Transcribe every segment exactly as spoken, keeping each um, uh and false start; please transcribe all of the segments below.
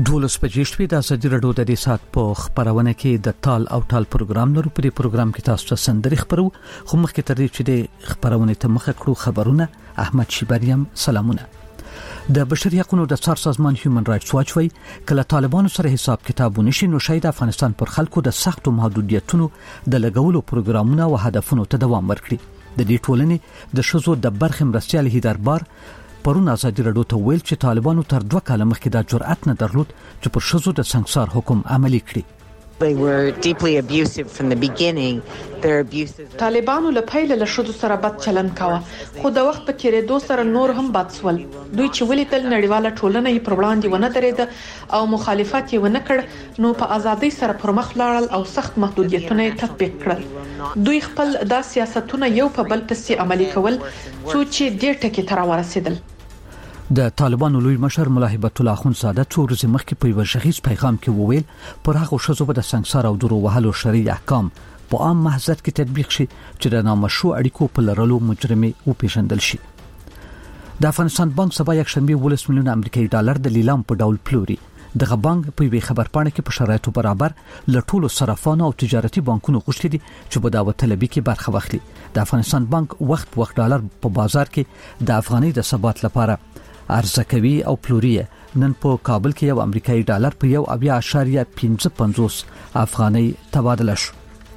دولس بجې شپې د ازادي راډیو د دې سات په خبرونه کې د تال او ټال پروګرام لرو. په دې پروګرام کې تاسو ته سندري خبرو خو مخکې تر دې چې د خبرونه ته مخه کړو خبرونه احمد شیبریم سلامونه. د بشري حقوقو د څار سازمان هیومن رائټس واچ وی کله طالبانو سره حساب کتابونه شي نو شاید افغانستان پر خلکو د سختو محدودیتونو د لګولو پروګرامونه او هدفونو ته دوام ورکړي. د دې ټولنې د شذو د برخه مرستيال هیدربار پرون ازادي راډیو ته ویل چې طالبانو تر دوه کاله مخکې د جرأت نه درلود چې پر شذو د سنگسار حکم عملي کړي. They were deeply abusive from the beginning. Their abuses طالبانو له پیل له شذو سره بد چلند کاوه خو د وخت په تیریدو سره نور هم بد سول. دوی چې ولیدل نړیواله ټولنه یې پر وړاندې ونه درېده او مخالفت یې ونه کړ نو په ازادۍ سره پر مخ لاړل او سخت محدودیتونه یې تطبیق کړل. دوی خپل د سیاستونه یو په بل پسې عملي کول څو چې ډېر ټکي تر ورسېدل. د طالبانو لوی مشر ملاحبت الله اخوندزاده څو ورځې مخکې په یو شخصي پیغام کې وویل پر هغه شذو په د سنگسار او درو وهلو شرعي احکام په عام محضر کې تطبیق شي چې د نامشروع اړیکو په لرلو مجرمي او پیژندل شي. د افغانستان بانک سبا یک شنبه ولس میلیون امریکایي ډالر د لیلام په ډول پلوري. دغه بانک په وی خبرپاڼه کې په شرایطو برابر لټولو صرافانو او تجارتي بانکونو غوښتي دي چې په دعوت طلبي کې برخه واخلي. د افغانستان بانک وخت په وخت ډالر په بازار کې د افغاني د ثبات لپاره عرضه کوي او پلوري. نن په کابل کې یو امریکایي ډالر په یو اویا اشاریه پنځه پنځوس افغاني تبادله شو.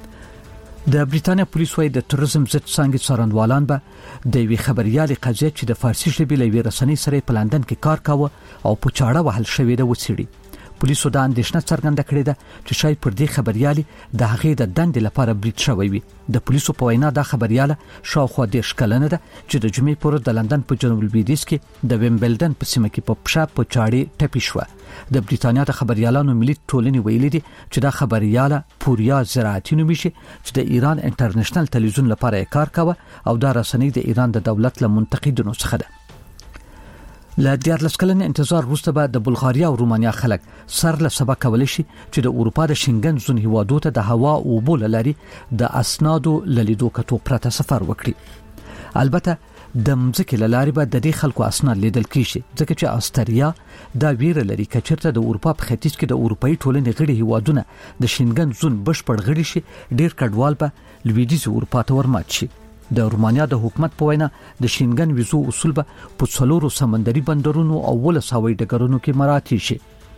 د بریتانیا پولیس وايي د تروریزم ضد څنګه څارنوالان به د وی خبريالي قضیه چې د فارسی ژبې لوي رسنۍ سره په لندن کې کار کاوه او په چاړه وهل شوې ده وڅېړي. پولیسو دا اندېښنه څرګنده کړې ده چې شاید پر دې خبريالي د هغې د دندې لپاره بریټ شوی وي. د پولیسو په وینا دا خبرياله شاوخوا د شکلنه ده چې د جمعې پر ورځ د لندن په جنوب لویدیځ کې د ویمبلډن په سیمه کې په پښه په چاړې ټپي شو. د بریتانیا د خبريالانو ملي ټولنې ویلي دي چې دا خبرياله پوریا زراعتي نومي شي چې د ایران انټرنیشنل ټلویزیون لپاره کار کاوه او دا رسنۍ د ایران د دولت له منتقدینو څخه ده. له دیارلس کلن انتظار وروسته به د بلغاریا او رومانیا خلک سر له سبا کولای شي چې د اروپا د شنګن زون هیوادو ته د هوا او بول لري د اسنادو لیدو کتو پرته سفر وکړي. البته د مځکې لارې به د دې خلکو اسناد لیدل کیږي ځکه چې استرالیا دا ویره لري چې چیرته د اروپا په ختیځ کې د اروپאי ټولنې غړي هیوادونه د شنګن زون بشپړ غړي شي ډیر کډوال به لویدیځ اروپا ته ورمات شي. د رومانیا د حکومت په وینا د شنګن ویزو اصول به په څلورو سمندري بندرونو او ولس هوایي ډګرونو کې مراعات شي.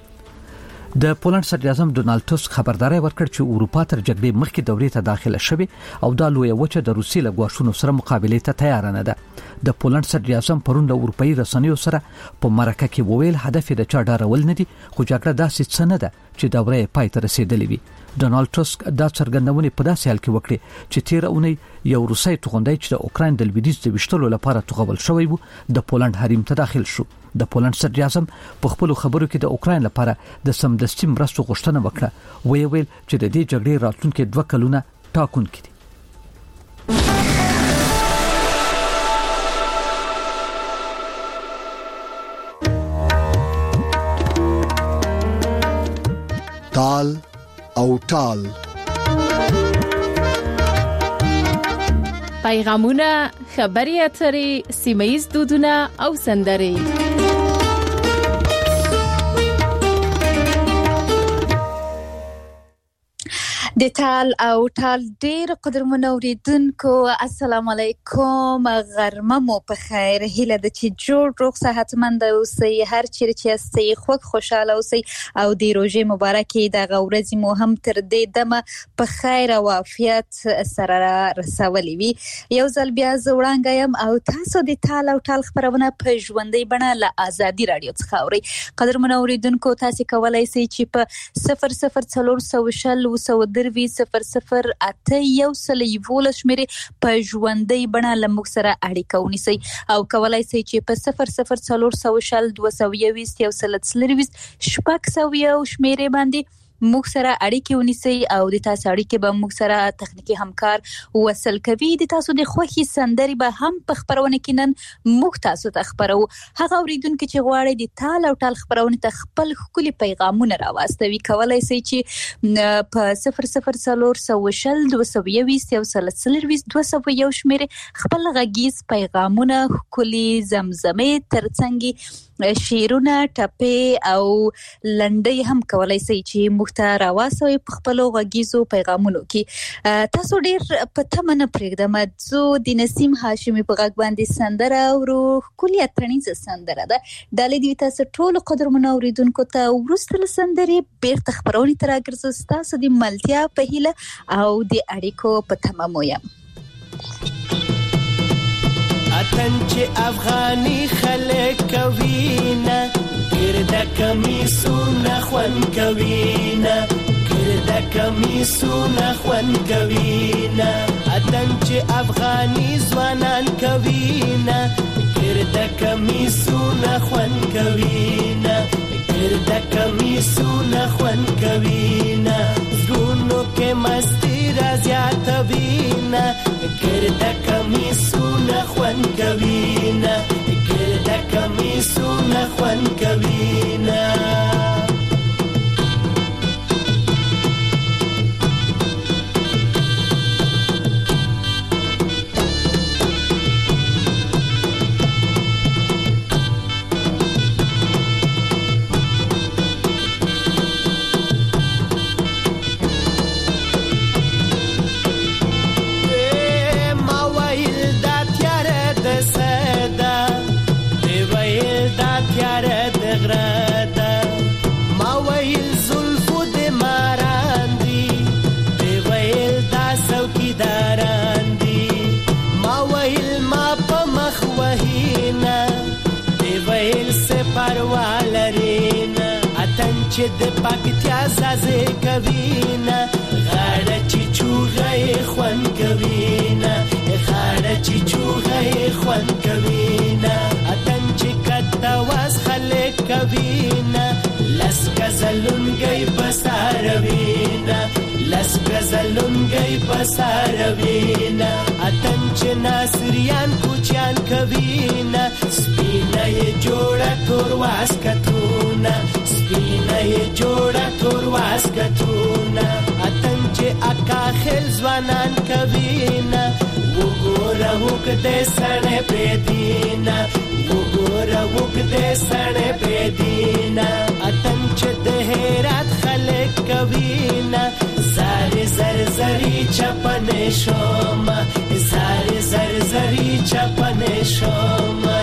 د پولند صدر اعظم ډونالد ټسک خبرداري ورکړ چې اروپا تر جګړې مخکې دورې ته داخله شوه او د لوی وچه د روسي له غواښونو سره مقابله ته تیار نه ده. د پولند صدر اعظم پرون د اروپאי رسنیو سره په مرکه کې وویل هدف د چا ډارول نه دي خو جګړه داسې څه نه ده چې دورې پای ته رسیدلې وي. ډونالد ټسک دا څرګندونه په داسې حال کې وکړي چې تیر اونۍ یو روسي توغندای چې د اوکرين د لویدیځ د وشتلو لپاره توغول شوی وو د پولند حریم ته داخل شو. د پولند صدر اعظم په خپل خبرو کې د اوکرين لپاره د سمدستي مرستو غوښتنه وکړه. وی ویل چې د دې جګړې راتلونکي دوه کلونه ټاکونکي دي. تال او ټال پیغامونه، خبري اترې، سیمه‌ییز دودونه او سندرې. د ټال او ټال ډیر قدرمنو اوریدونکو السلام علیکم، غرمه مو په خیر. هیله ده چې جوړ روغ صحتمند اوسئ، هر چیرې چې یاستئ خوږ خوشاله اوسئ او د روژې مبارکې دغه ورځې مو هم تر دې دمه په خیر او عافیت سره رسولې وي. یو ځل بیا زه وړاندې یم او تاسو د ټال او ټال خبرونه په ژوندۍ بڼه له ازادي راډیو څخه اورئ. قدرمنو اوریدونکو تاسو کولای شئ چې په صفر صفر څلور سوه شل اووه سوه دروي صفر صفر اته یو سل یولس شمیرې په ژوندۍ بڼه له موږ سره اړیکه ونیسئ او کولای شئ چې په صفر صفر څلور سوه شل دوه سوه یوویشت یو سل څلرویشت شپږ سوه یو شمیرې باندې موږ سره اړیکې ونیسي او د تاسو اړیکې به موږ سره تخنیکی همکار وصل کوي. د تاسو د خوښي سندري به هم په خبرونه کې نن موږ تاسو ته خبرو. هغه اوریدونکو چې غواړي د تال او ټال خبرونه ته خپل خولي پیغامونه راوستوي کولای شي چې په صفر صفر صفر سوشل دوه سوه یویشت یو سل څلرویشت دوه سوه یو شمېره خپل غږیز پیغامونه خولي زمزمه ترڅنګ شیرونه ټپه او لنډي هم کولای شي چې موږ ته راوستوي په خپل غږیزو پیغامونو کې. تاسو ډیر په تمنه پرېږدم زه د نسیم هاشمي په غږ باندې سندره او خولي اترنیزه سندره ده د لیدي تاسو ټول قدرمنو اوریدونکو ته ورسته سندري بیرته خبرونې تر اګرځو تاسو د ملتیا په هیله او د اړیکو په تمامو یم. اتن چې افغاني خلک کوینا ګردا کمیسونه خوان کوینا ګردا کمیسونه خوان کوینا اتن چې افغاني ځوانان کوینا ګردا کمیسونه خوان کوینا ګردا کمیسونه خوان کوینا زړونو کې مستی را زیاتوینا ګردا کمیسونه خوان کوینا ګردا کمیسونه خوان کوینا. چې د پکتیا سازه کوینا غاړه چې چوغې خوان کوینا غاړه چې چوغې خوان کوینا اتن چې کته واس خلک کوینا لس غزلونګي بساروینا لس غزلونګي بساروینا اتن چې ناصریان کوچان کوینا سپینه جوړه تور واس کتونا سپینه جوړه تور واس کتونا اتن چې اکا خل ځوانان کوینا وګوره وګدې سړې پېدینا وګوره وګدې سړې پېدینا اتن چې د هرات خلک کوینا زاري زر زري چپنې شوما زاري زر زري چپنې شوما.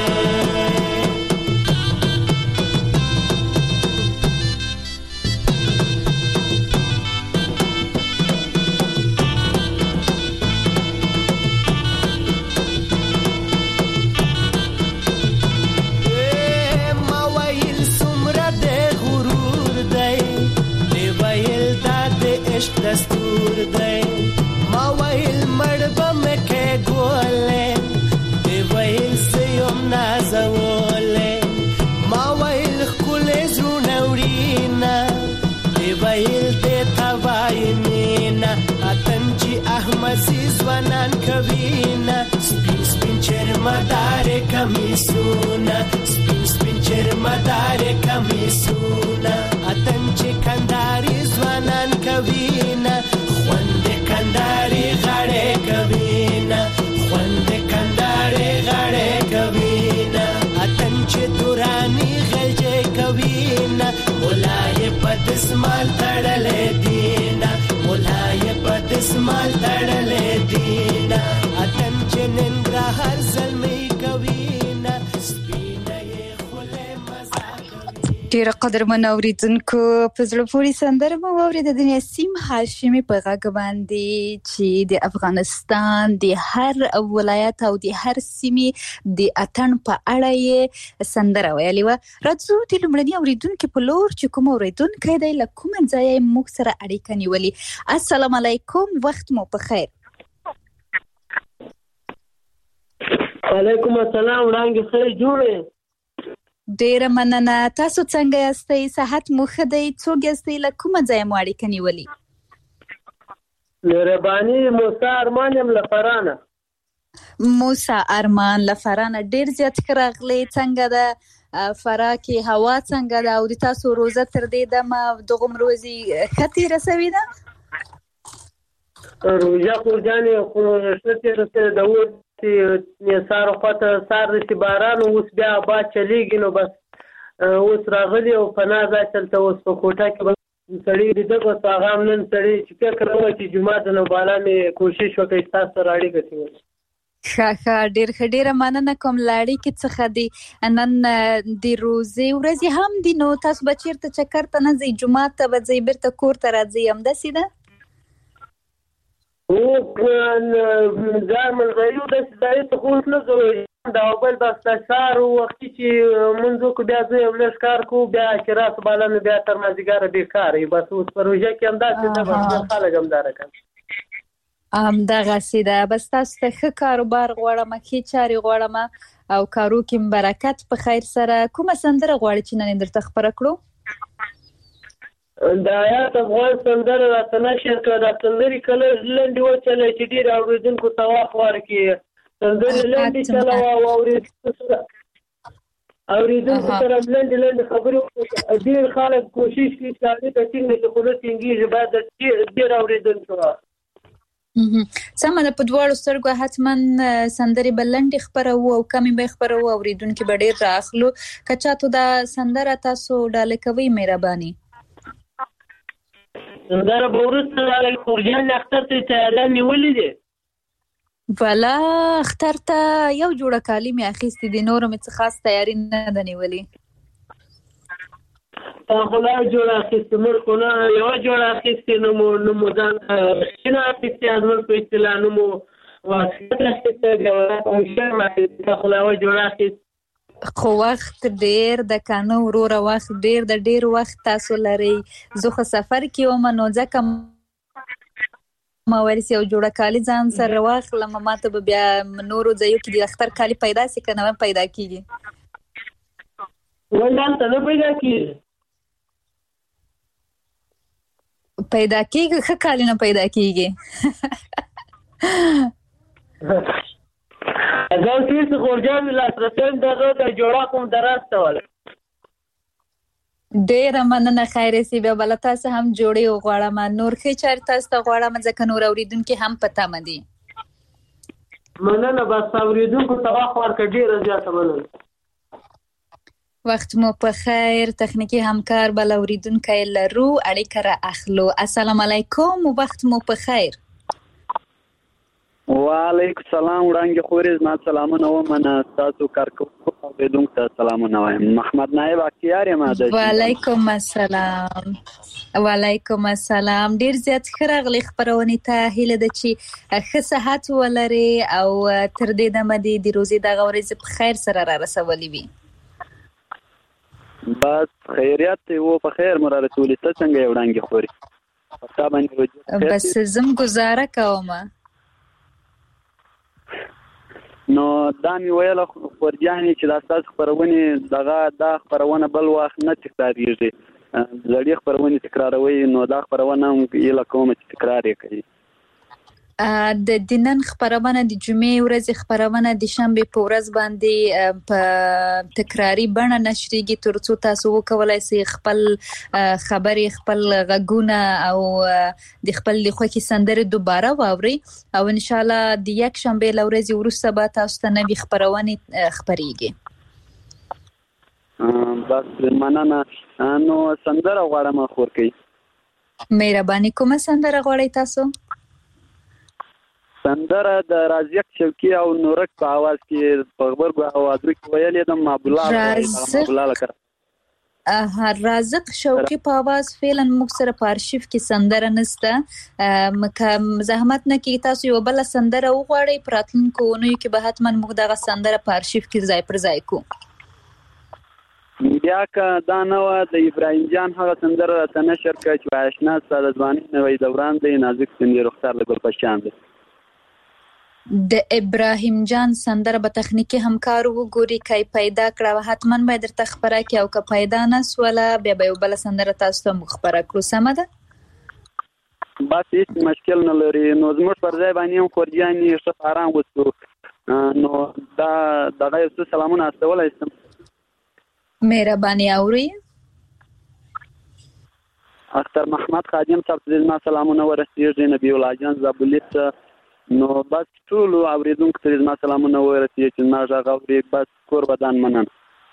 دستور دی ما ویل مړبه مکه ګولې دی ویل سيوم نازولې ما ویل خلې زړه وړینا دی ویل دې تاوایمینا اتن چې احمد سیزوانان کوینا سپین سپین چرمدار کمیسونا سپین سپین چرمدار کمیسونا اتن چې کنداري ځوانان کوینا خوند کنداري غړې کوینا خوند کنداري غړې کوینا اتن چې دوراني غلجې کوینا مولای پدسمال تړلې دینا مولای پدسمال تړلې دینا اتن چې ننګرا هر زلمي کوینا سپینه خله مزه ډیر قدرمن اوریدونکو په زړه پورې سندره مو اوریده د نسیم هاشمي په غږ باندې چې د افغانستان د هر ولایت او د هر سیمې د اتن په اړه یې سندره ویلې و. راځو د لومړني اوریدونکو په لور چې کوم اوریدونکو دی له کوم ځای موږ سره اړیکه نیولې. السلام علیکم وخت مو په خیر. وعلیکم السلام وړاندې خیر جوړه ډیره مننه. تاسو څنګه یاستئ؟ صحت مو ښه دی؟ څوک یاستئ؟ له کومه ځایه مو اړیکه نیولې؟ مهرباني موسی ارمان یم له فرانه. موسی ارمان له فرانه، ډیر زیات ښه راغلی. څنګه ده فراه کې هوا څنګه ده او د تاسو روزه تر دې دمه دغومره ورځې ښه تېره سوې ده؟ روژه خو جانې خو ښه تېره سوې ده. اوس سهار خواته سهار د چې باران اوس بیا باد چلیږي نو بس اوس راغلي او پناه ځای دلته اوس په کوټه کې بس سړي لیده بس هغه هم نن سړي چې فکر وکړ چې جومات ته نو بالا مې کوشش وکړ ستاسو سره اړیکه ټینګه. ښه ښه ډېر ښه ډېره مننه کوم له اړیکې څخه دي. نن د روزې ورځې هم دي نو تاسو به چېرته چکر ته نه ځئ؟ جومات ته به ځئ بیرته کور ته راځئ همداسې ده؟ هو دا منځایو داسې ځایو ته خو اوس نه ځو دا او بل بس د سهار وختي چې مونځ وکړو بیا زه یو لږ کار کوو بیا چې راسو بالا نو بیا تر مازدیګره بېکاره یو بس اوس په روژه کې همداسې ده بس ډېر خلک همداره کوي. همدغسې ده. بس تاسو ته ښه کاروبار غواړم، ښې چارې غواړم او کارو کې برکت په خیر سره. کومه سندره غواړئ چې نن یې درته خپره کړو؟ د آیات افغان سندره راته نشر کړه. دا سندرې کله لنډې وچلوئ چې ډېر اورېدونکو ته واک ورکړي. سندرې لنډې چلوه او اورېدونکو سره اورېدونکو سره لنډې لنډې خبرې وکړي. ډېر خلک کوشش کوي چې اړیکه ټینګه کړي خو نه ټینګېږي. باید ډېر اورېدونکو سمه ده. په دواړو سترګو حتما سندرې به لنډې خپروو او کمې به خپروو، اورېدونکي به ډېر رااخلو. که چاته دا سندره تاسو ډالۍ کوئ مهرباني؟ سندره به وروسته خورجان اختر ته تیاری نیولې دی. بله اختر ته یو جوړه کالي مې اخیستې دي، نوره مې څه خاص تیاری نه ده نیولې. تا خو لا جوړه اخیستې موږ خو نه یوه جوړه اخیستې نو مو نو مو ځان ښینه اخیستې زموږ په اصطلاح نو مو واسکټ اخیسته بیا شرم اخیستې تا خو لا یوه جوړه اخیستې. خو وخت ډېر د کنه وروره، وخت ډېر د ډېر وخت تاسو لرئ. زه خو سفر کې وم نو ځکه ما ویل چې یو جوړه کالي ځان سره واخلم ما ته به بیا نورو ځایو کې د اختر کالي پیدا سي که نه پیدا کېږي؟ ولې هلته نه پیدا کېږي؟ پیدا کېږي، ښه کالي نه پیدا کېږي. زه اوس خورجان لاسرسیم دغه د جوړه کوم درستوله. ډېره مننه خیر سي. بیا بله تاسو هم جوړې وغواړم، نور ښې چارې تاسو ته غواړم ځکه نور اورېدونکي هم په تمه دي. مننه. بس اورېدونکو ته وخت ورکړه ډېره زیاته مننه. وخت مو په خیر. تخنیکي همکار بل اورېدونکی لرو، اړیکه را اخلو. السلام علیکم، وخت مو په خیر. وعلیکم سلام وړانګې خورې زما سلامونه ومنه. ستاسو کارکوونکو اورېدونکو ته سلامونه وایم. محمد نایب اختیار یم. وعلیکم السلام. وعلیکم السلام. ډېر زیات ښه راغلي خپرونې ته. هیله ده چې ښه صحت ولرې او تر دې دمه دې د روزې دغه ورځې په خیر سره را رسولې وي. بس خیریت دی و په خیر مو را رسولې. ته څنګه یې وړانګې خورې؟ په تا باندې روژې بس زم ګزاره کوم. نو دا مې ویله خورجانې چې دا ستاسو خپرونې دغه دا خپرونه بل وخت نه تکراریږي. زړې خپرونې تکراروئ نو دا خپرونه هم هیله کوم چې تکرار یې کوي. د دنن خپرونه د جمعې ورځې خپرونه د شنبې په ورځ باندې په تکراری بڼه نشریږي ترڅو تاسو وکولای شئ خپل خبرې، خپل غږونه او د خپل خوښي سندرې دوباره واورئ او ان شاء الله د یک شنبې له ورځې وروسته به تاسو ته نوې خپرونې خپریږي. بس مننه. نو سندره غواړم خورکۍ. مهرباني کومه سندره غواړئ تاسو؟ سندره د رازق شوقي او نورک په आवाज کې په خبرګو اوازو کې ویلې د مابولا مابولا لکه رازق شوقي په आवाज فعلا موږ سره په ارشیف کې سندره نشته. مکه زحمت نه کې تاسو یو بل سندره وغواړئ پراتلونکو اونیو کې به حتما موږ دغه سندره په ارشیف کې ځای پر ځای کو. بیا که دا نه وه د ابراهیم جان هغه سندره راته نشر کړه چې آشنا ستا د ځوانۍ نوی دوران دی نازک سندې رخسار د ګل پشان دی. د ابراهیم جان سندره به تخنیکی همکار وګوري کای پیدا کړه حتما به درته خبره کې او که پیدا نه سواله بیا به یو بل سندره تاسو ته مخبره کړو سمه ده بس هیڅ مشکل نه لري نو زموږ پر ځای باندې هم خورجاني ښه آرام وڅو نو دا دا یو سلامونه استولای سم مهرباني اوري اختر محمد خادم صاحب دې ما سلامونه ورسېږي نبی الله جان زابلیت نو بس ټول اوریدونکو ته ما سلامونه ورسېږي چې ما غوړي بس کور بدن منن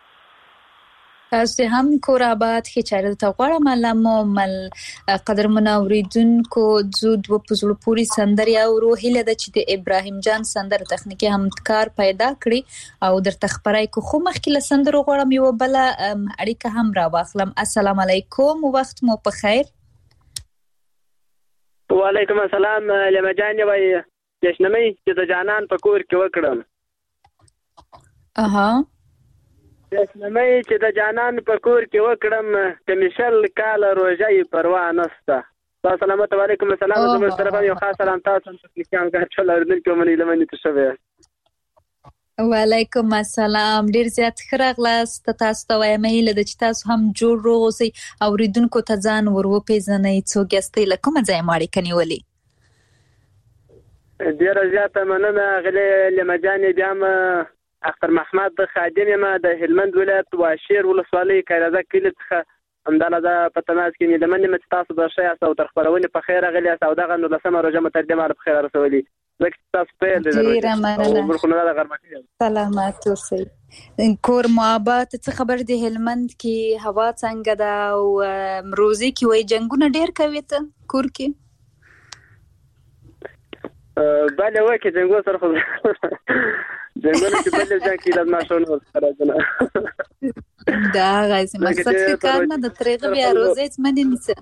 تاسو هم کور آباد کې چاره ته غواړم علامه مل قدر منوریدونکو زود و پزړو پوری سندري او روحیله د چې د ابراهیم جان سندر تخنیکی همکار پیدا کړی او در تخبرای کو خو مخکې له سندرو غواړم یو بل اړیکه هم را واخلم السلام علیکم وخت مو په خیر وعلیکم السلام لما جان وای جشنمی چې د جانان په کور کې وکړم اها جشنمی چې د جانان په کور کې وکړم کمیشل کال روزای پروا نسته السلام علیکم السلام زموږ طرفه یو خاص سلام تاسو ته کلیان غاټل ورنل کومې لمنې ته شوه وعلیکم السلام ډیر زیات خراغلاست تاسو ته وایم هیله د چې تاسو هم جوړ روغسي او ریدونکو ته ځان ورو پیژنئ څوک یاستئ لکه مزه ماړي کني ولي ډیر زیات مننه غلې لمجانې بیا اختر محمد خادم یم د هلمند ولایت واشیر ولسوالۍ کایرازه کلی څخه همداله دا په تماس کې د مننه مت تاسو د شای او تر خبرونه په خیر غلی او دغه نو لسمه روزه متقدمه په خیر رسولي زکه تاسو په دې ډیره مننه سلامات اوسئ کور محبت څه خبر دی هلمند کې هوا څنګه ده او روزي کې وای جنگونه ډیر کوي ته کور کې بله وکه جنگو سره خو جنگونه چې بل ځای کې لازم شونه راځنه دا غاځي مقصد فکر نه د طریقې بیا روزه څمنې نیسه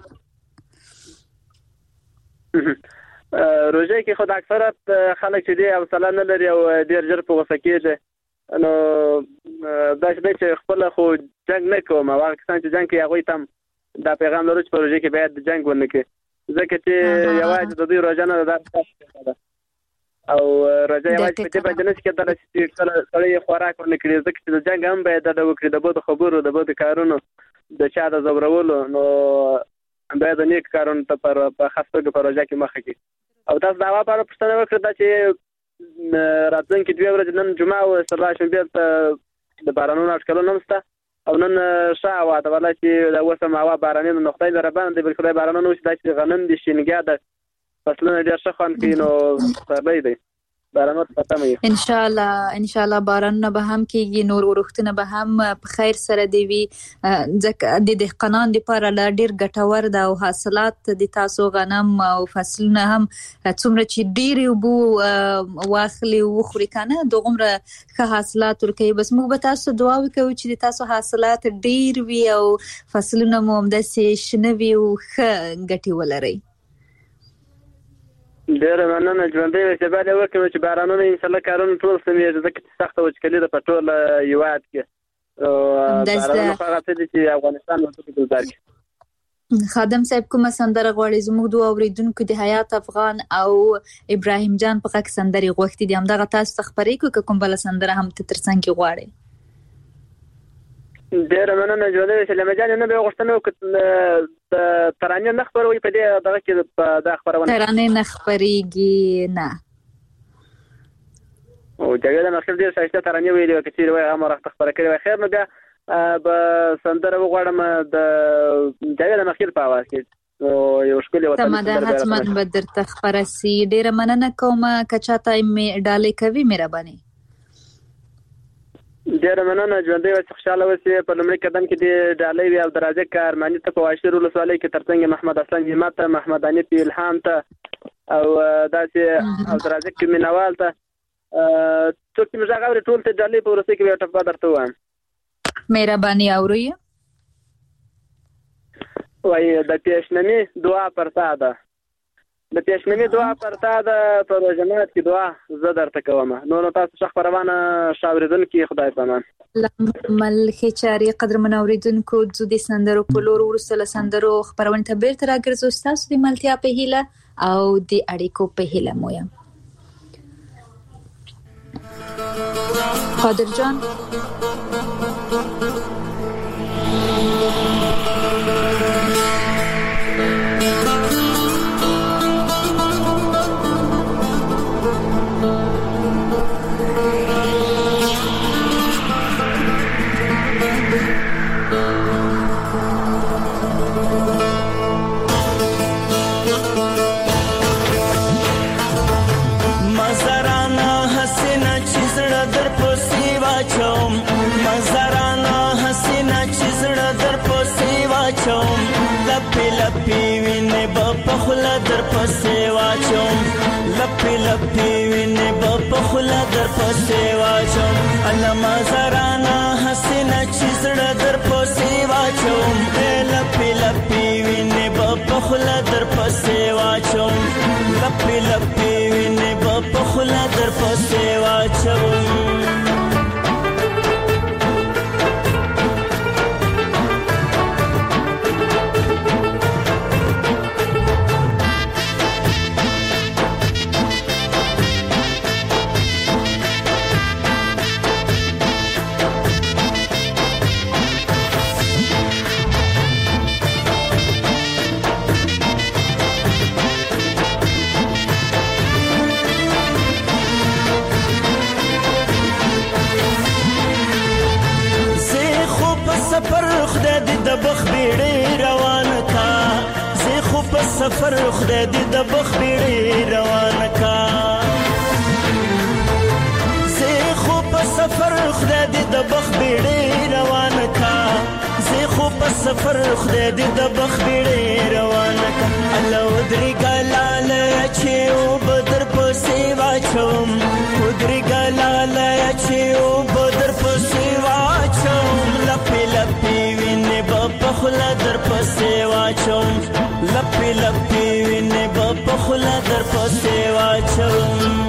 روزه کې خود اکثرت خلک چې دی او سلام نه لري او ډیر ژر په وسه کېږي نو دا چې خپل خو جنگ نه کوم او کسان چې جنگ کوي هغه تم دا پیغام لري چې پروژه کې باید جنگ ونه کوي ځکه چې یوازې د دې روزانه د او راځي یوازې په دې باندې نه چې کله چې سړی خوراک ونه کړي ځکه چې د جنگ هم باید د وکړي د بده خبرو د بده کارونو د چا د زبرولو نو باید نیک کارونه ته پر خاصه په پروژه کې مخه کې او تاسو دا واپاره پښتنه وکړه چې راتلونکي دوه ورځې نن جمعه او سبا شنبه ته د بارانونو اټکلونه نشته او نن شاو دا ولا چې د وسه ماوا بارانونو نقطې دربان د بلکې بارانونو چې د غنم د شینګیا د فصلونه ډیر ښه خوان کینو سبا دی بارانات پاتمه ان شاء الله ان شاء الله بارانونه به هم کېږي نور ورختونه به هم په خیر سره دی وي ځکه د دهقانان لپاره لا ډیر ګټور ده او حاصلات د تاسو غنم او فصلونه هم څومره چې ډیر وبو واخلي او خوري کنه دغه ښه حاصلات ورکوي بس موږ به تاسو دعا وکړو چې تاسو حاصلات ډیر وي او فصلونه مو هم د شنه وي او ښه ګټي ولري ډیر مننه ژوندې چې باندې وکړو چې بارانونه ان شاء الله کارونه ټول سمې ځکه چې سخت وچکلي ده په ټول یواد کې او بارانونه هغه څه چې افغانستان ورته ګزار کی خادم صاحب کومه سندره غواړي زموږ دوه اوریدونکو د حیات افغان او ابراهیم جان په خاک سندري غوښتي دي همدغه تاسو خبرې کوم بل سندره هم ترڅنګ غواړي ډیر مننه ژوندې چې لمجان نه به غوښتنه د ترانه نه خبروي په دې دغه کې د خبرونه ترانه نه خبريږي نه او دغه د مخکې ډیر شایسته ترانه ویلې چې وای امر خبره کوي خیر نو بیا به سندره وغواړم د دغه د مخکې په اواز کې یو شکل وطن سمده حتما به درته خبره سي ډیر مننه کوم کچاته می ډالې کوي مهرباني ډیر مننه ژوندې او خوشاله اوسئ په لومړي قدم کې د ډالۍ وی او درازه کارمانی ته په واشر ولسوالۍ کې ترڅنګ محمد حسن همت محمد انیف الهام ته او داسې او درازه کې مینوال ته څوک چې موږ غوړي ټول ته ډالۍ په ورسې کې یو ټپ درته وایم مهرباني اوري وای د پیشنمی دعا پرتا ده د پیشنمی دعا پرتا ده پروژنات کې دعا زه درته کوم نو نو تاسو شخ پروانه شاوریدون کې خدای پامان مل خچاري قدر منوریدونکو د سندرو په لور ورسله سندرو خبرونه ته بیرته راګرځو تاسو د ملتیا په هیله او د اړیکو په هیله مو یم قادر جان. लपी लपी विने बपखुला दर पसेवा चोम लपी लपी विने बपखुला दर पसेवा चोम अलमा जराना हसीना चिसड़ा दर पसेवा चोम लपी लपी विने बपखुला दर पसेवा चोम लपी लपी विने बपखुला दर पसेवा चोम सफर खुदा दी د بخبيړي روان کا زه خو په سفر خدا دی د بخبيړي روان کا زه خو په سفر خدا دی د بخبيړي روان کا الله ودري ګلاله چې او بدر په سیوا چوم ودري ګلاله چې او بدر په سیوا چوم لپی لپی ویني په خلا در په سیوا چوم لپی لپی ویني په خلا در په سیوا چوم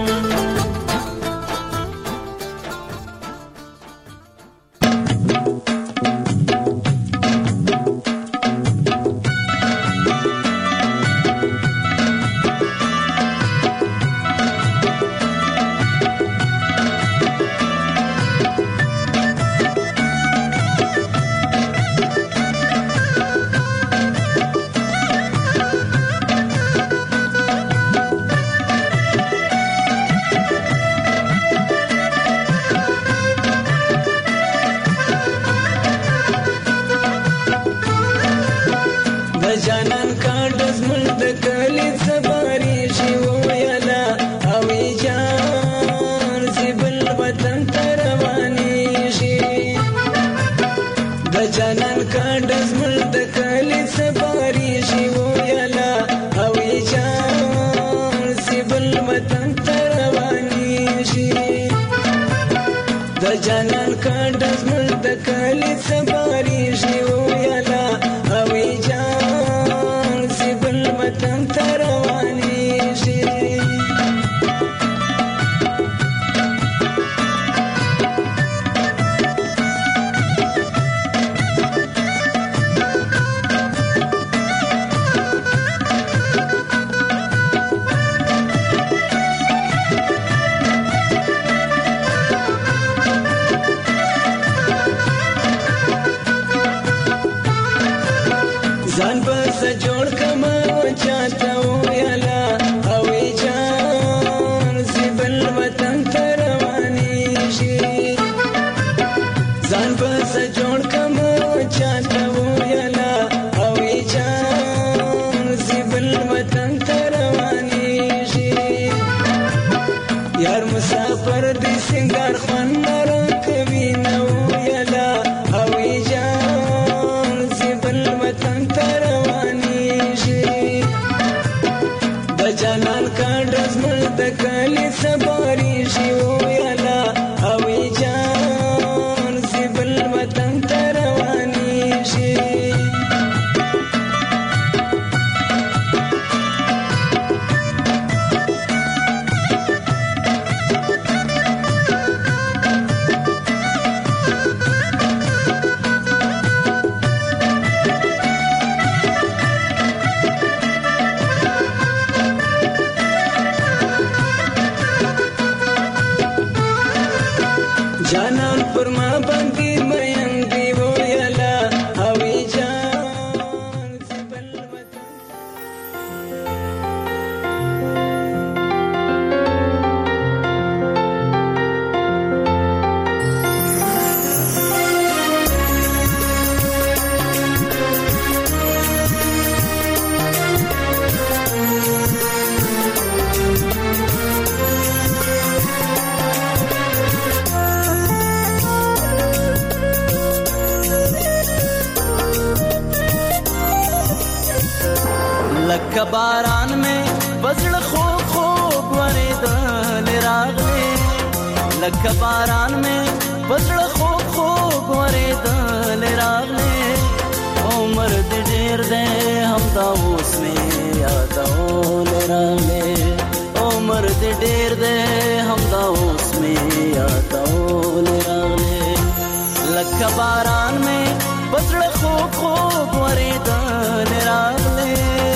لکه باران مې بزړه خوږ خوږ ورېدل راغلی لکه باران مې بزړه خوږ خوږ ورېدل راغلی عمر دې ډېر دی همدا اوس مې یادول راغلی عمر دې ډېر دی همدا اوس مې یادول راغلی لکه باران مې بزړه خوږ خوږ ورېدل راغلی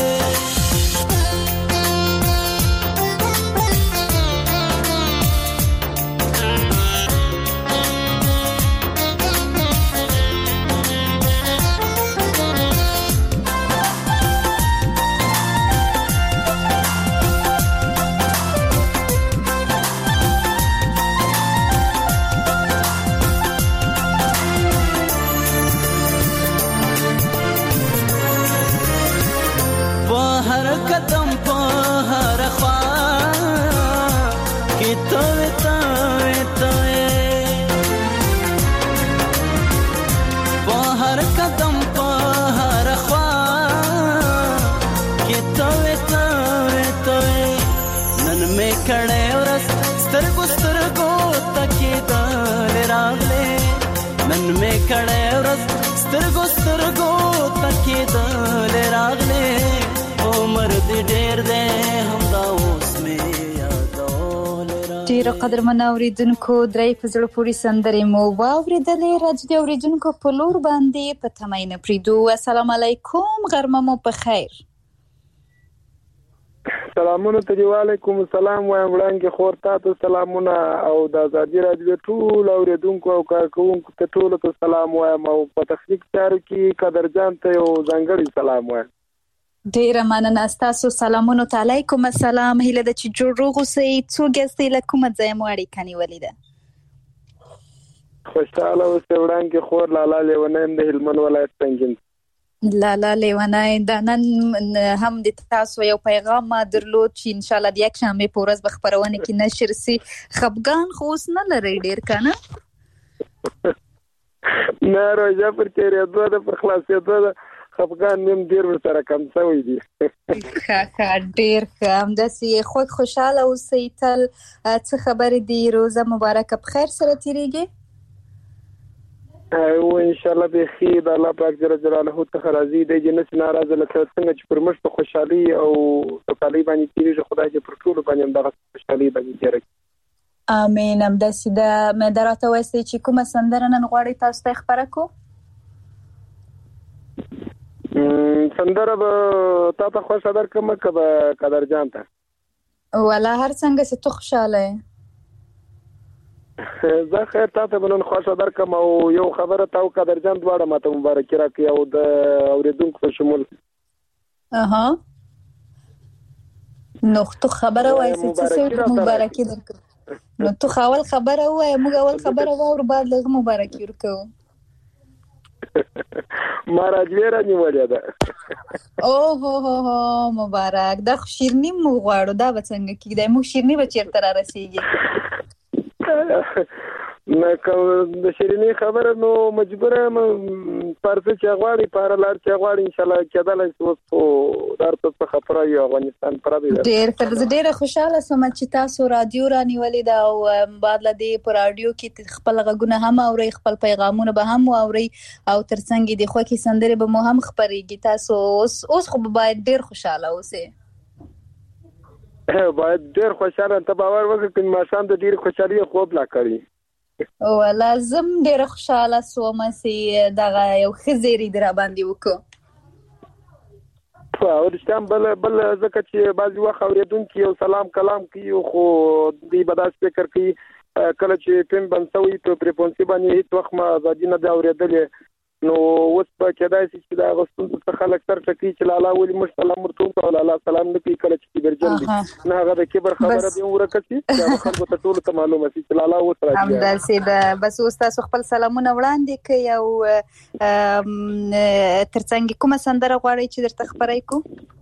کړه ورځ سترګو سترګو تکیدل راغله عمر دې ډېر دی همدا اوس مې یادول راغله ډېر قدرمن اوریدونکو درې په زړه پورې سندرې مو واورېدلې راځي اوریدونکو په لور باندې په تمه نه پریدو السلام علیکم غرمه مو په خیر سلامونه ته وعلیکم السلام وایم وړاندې خور تاسو سلامونه او د ازادي راډیو ټول اوریدونکو او کارکونکو ته ټول ته سلام وایم او په تخنیک چارو کې قدرجان ته یو ځانګړی سلام وایم ډیر مننه تاسو سلامونه علیکم السلام هله د چې جوړ روغوسي څوګستې لکه مزه مو اړیکه نیولې ده خوشاله اوسه وړاندې خور لاله لیونیم د هلمند ولایت څنګه لالا لیوانای دا نن هم د تاسو یو پیغام ما درلود چې ان شاء الله د یک شنبه په ورځ به خبرونه کې نشر سي خفګان خو اوس نه لري ډیر کنه نه راځه پر تیرې دوه د پر خلاصې دوه خفګان نیم ډیر سره کم شوی دی ښه ښه ډیر ښه همداسې خو خوشاله اوسئ تل څه خبرې دي روزه مبارکه په خیر سره تیریږي او ان شاء الله به خیر الله پاک جل جلاله ته راضي دی جنس ناراضه لکه څنګه چې پر مشت خوشحالي او خوشحالي باندې تیریږي خدای دې پر ټول باندې دغه خوشحالي باندې تیرې امين همداسې د مدارته وایي چې کومه سندره نن غواړي تاسو ته خبره کو سندره به تاسو خوښ در کومه کبه قدر جان ته ولا هر څنګه چې تو خوشاله زه خیر تاسو بنن خوښ در کوم او یو خبره تاو قدر جان دواړه ماته مبارکي راکړي او د اوریدونکو په شمول اها نو تو خبره وایي چې څه مبارکي درکړه نو تو خاول خبره وایي موږ اول خبره وور بعد له مبارکي ورکو ماراجویرا نیولې ده او هو هو هو مبارک دا شیرنی مو غواړو دا څنګه کیږي مو شیرنی به چیرته را رسیږي نه کوم د شیرینی خبره نو مجبوره م پرځ چې غواړي پر لار چې غواړي ان شاء الله کېدل شي او درته څه خبره یو افغانستان پر دی ډېر تر ډېر خوشاله سم چې تاسو رادیو را نیولې دا او بعد له دې پر رادیو کې خپل غږونه هم اوري خپل پیغامونه به هم اوري او ترڅنګ دي خو کې سندره به مو هم خبريږي تاسو اوس اوس خو باید ډېر خوشاله اوسئ باید ډېر خوشاله ته باور وکړئ چې ما شام د ډېر خوشالي خوب لا کړی او لازم ډېر خوشاله سوم چې دا یو خزيري در باندې وکړو او د شام بل بل ځکه چې بعضی وخت اوریدونکو یو سلام کلام کوي خو دی بداس فکر کوي کله چې پم بنسوي په پریپونسي باندې هیڅ وخت ما ازادي نه دا اوریدلې نو اوس په کېدای شي چې دا غوښتل څه خلک سره ټکی چې لاله ولي مش سلام ورته او لاله سلام نه کوي کله چې برجن دي نه هغه د کبر خبره دی ورکړي چې خلکو ته ټول ته معلومه شي چې لاله و سره هم درسي دا بس اوس تاسو خپل سلامونه وړاندې کوي او ترڅنګ کومه سندره غواړي چې درته خبرې کو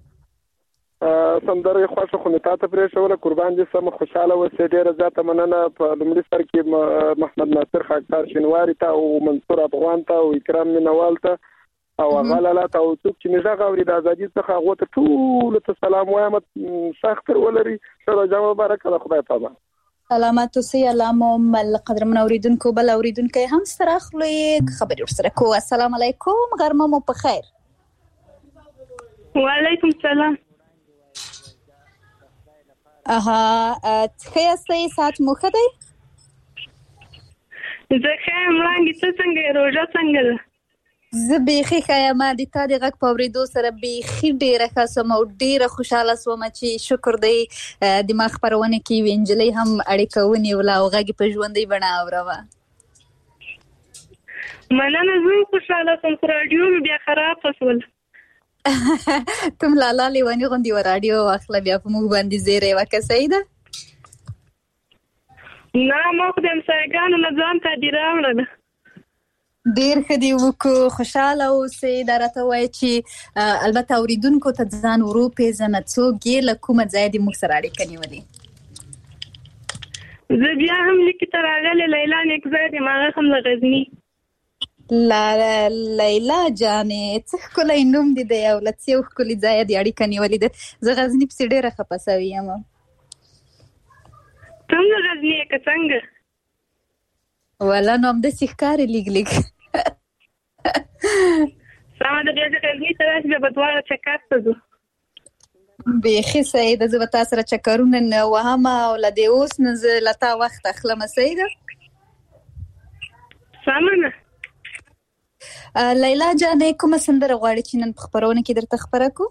سندره خوښه خو نه تاسو پرې شوله قربان دي سم خوشاله وسه ډیره ذاته مننه په لمړي سر کې محمد ناصر خاکسار شنواری ته او منصور افغان ته او اکرام منوال ته او غلاله او څوک چې مزه غوړي د ازادي څخه هغه ته ټول ته سلام وایم سخت ولري سره جواب برکه خدای پامان سلامات اوسئ. الله مو مل قدرمن اوریدونکو بل اوریدونکو هم سره خلوی خبري ورسره کو. السلام علیکم غرمه مو په خیر. وعلیکم السلام. اها څه یې سات مو خدای زه خیم لانګي څه څنګه روزه څنګه ده زه بیخي خیمه د تا د غږ په اورېدو سره بیخي ډېره ښه سوم او ډېره خوشحاله سوم چې شکر دی د ما خپرونه کې یوې نجلۍ هم اړیکه ونیوله او غږ یې په ژوندۍ بڼه اورمه. مننه. زه خوشحاله سوم خو راډیو مې بیا خرابه شول. کوم لالا لیوني غوندې و راډیو واخله بیا په موږ باندې زیری وکړه. صحیح ده؟ نه ما خو د همسایګانو نه ځان ته دې راوړله. ډېر ښه دې وکړو. خوشحاله اوسئ. دا راته وایي چې البته اورېدونکو ته ځان ورو پېژنه څوک یې له کومه ځایه دې موږ سره اړیکه نیولې. زه بیا هم لیکې ته راغلې لیلا نیکزی یم هغه هم له غزني. لا لیلا جانې څه ښکلی نوم دې دی او له څو ښکلي ځایه دې اړیکه نیولې ده. زه غزني پسې ډېره خفه سوې یم. ته هم له غزني یې که څنګه؟ ولا نو همداسې ښکاري لیګ لیګ. سمه ده بیا زه غزني ته راشي بیا به دواړه چکر ته ځو. بیخي صحیح ده. زه به تا سره چکرونه نه وهم او له دې اوس نه زه له تا وخت اخلم. صحیح ده؟ سمه ده. لیلا جانې کومه سندره غواړې چې نن په خپرونه کې درته خپره کړو؟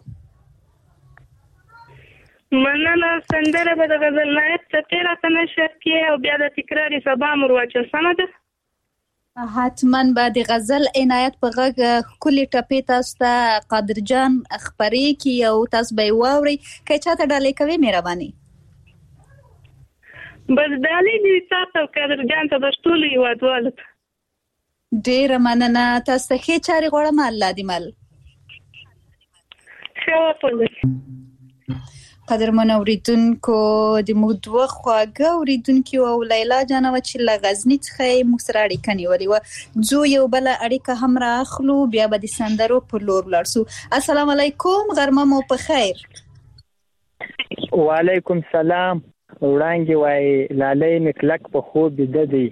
مننه. سندره به د غزل نایب څپې راته نشر کړې او بیا د تکراري سبا مور واچو. سمه ده؟ حتما به د غزل عنایت په غږ ښکلې ټپې تاسو ته قادر جان خپرې کړي او تاسو به یې واورئ. که چاته ډالۍ کوئ مهرباني بس ډالۍ دې تا ته او قادر جان ته بس ټولو هېوادوالو ته. ډېره مننه. تاسو ته ښې چارې غواړم. الله دې مل ښه وپالئ. قدرمن اوریدونکو د موږ دوه خواږه اوریدونکي او لیلا جانه وه چې له غزني څخه یې موږ سره اړیکه نیولې وه. ځو یو بله اړیکه هم را اخلو بیا به د سندرو پر لور ولاړ سو. السلام علیکم غرمه مو په خیر. وعلیکم سلام. وړانګې وایي لالی مې کلک په خوب بیده دی.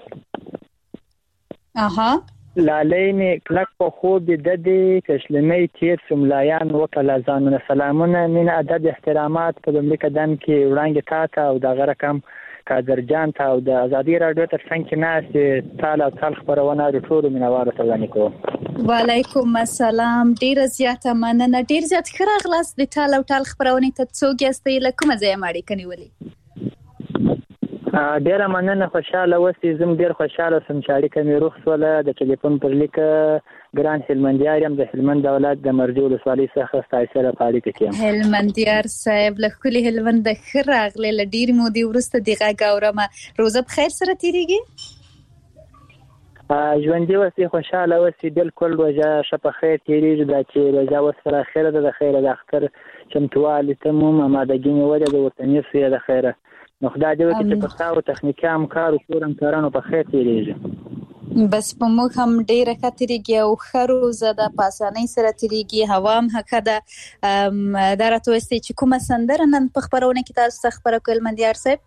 اها لالی مې کلک په خوب بیده دی کشلمۍ تیر سو ملایان وکړه ځانونه سلامونه مینه ادب احترامات په لومړي قدم کې وړانګې تا ته او دغه رقم قادر جان ته او د ازادي راډیو تر څنګ کې ناستې تال او تال خپرونه د ټولو مینوالو ته وړاندې کوم. وعلیکم السلام. ډېره زیاته مننه. ډېر زیات ښه راغلاست د ټال او ټال خپرونې ته. څوک یاستئ له کومه ځایه مو اړیکه نیولې؟ ډېره مننه. خوشحاله اوسئ. زه هم ډېر خوشحاله شوم چې اړیکه مې روغ شوله. د ټلیفون پر لیکه ګران هلمندیار یم د هلمند دولت د مرجو ولسوالۍ څخه ستاسو سره په اړیکه کې یم. هلمندیار صاحب له ښکلي هلمنده ښه راغلی. له ډېرې مودې وروسته د غږ اورمه. روزه په خیر سره تېرېږي؟ ژوندي اوسئ. خوشحاله اوسئ. بلکل روژه ښه په خیر تېرېږي. دا چې روژه اوس پر اخره ده د خیره د اختر چمتووالي ته مو امادګي نیولې ده ورته نیسو یې د خیره. نو خدای دې وکړي چې په تاسو تخنیکي همکارو ټول همکارانو په خیر تېرېږي. بس په موږ هم ډېره ښه تېرېږي او ښه روزه ده په اسانۍ سره تېرېږي. هوا هم ښه ده. دا راته وایاستئ چې کومه سندره نن په خپرونه کې تاسو ته خپره کړو هلمندیار صاحب؟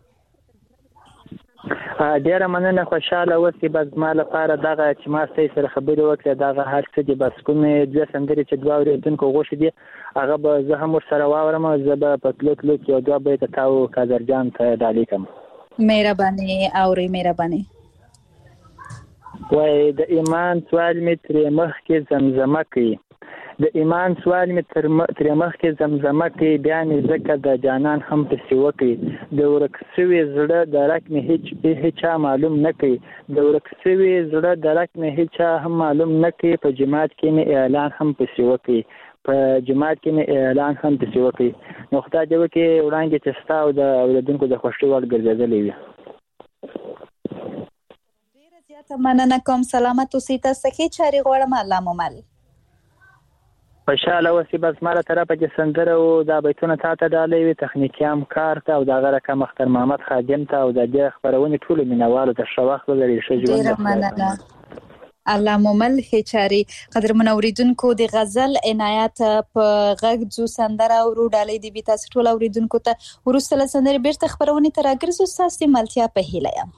ډېره مننه. خوشحاله اوسئ. بس زما لپاره دغه چې ما ستاسو سره خبرې وکړې دغه هر څه دي. بس کومې دوه سندرې چې دوه اورېدونکو غوښې دي هغه به زه هم ورسره واورم. زه به په تلو تلو کې یو دوه بیته تا او قادر جان ته ډالۍ کړم. مهرباني اورئ. مهرباني. وایي د ایمان سوال مې ترې مخکې زمزمه کوي. د ایمان سوال مې ترې مخکې زمزمه کوي. بیا مې ځکه د جانان هم پسې وکړي. د ورک سوي زړه درک مې هیڅ هیچا معلوم نه کوي. د ورک سوي زړه درک مې هیچا هم معلوم نه کوي. په جماعت کې مې اعلان هم پسې وکړي. په جماعت کې مې اعلان هم پسې وکړي. نو خدای دې وکړي وړانګې چې ستا او د اورېدونکو د خوښۍ وړ ګرځېدلې وي. ډېره زیاته مننه کوم. سلامت اوسئ. تاسو ته ښې چارې غواړم. الله مو مل. خوشحاله اوسئ. بس ما له طرفه چې سندره او دا بیتونه تا ته ډالۍ وي تخنیکي همکار ته او دغه رقم اختر محمد خادم ته او د دې خپرونې ټولو مینوالو ته ښه وخت ولرئ. ښه ژوند. ډېره مننه. علامه ملح چاري. قدرمن اوریدونکو د غزل عنایت په غږ ځو سندره او ډالۍ دی بي تاسو ټول اوریدونکو ته ورسله سندره بیرته خبرونه تر اګرزو ساستي ملتیا په هیله یم.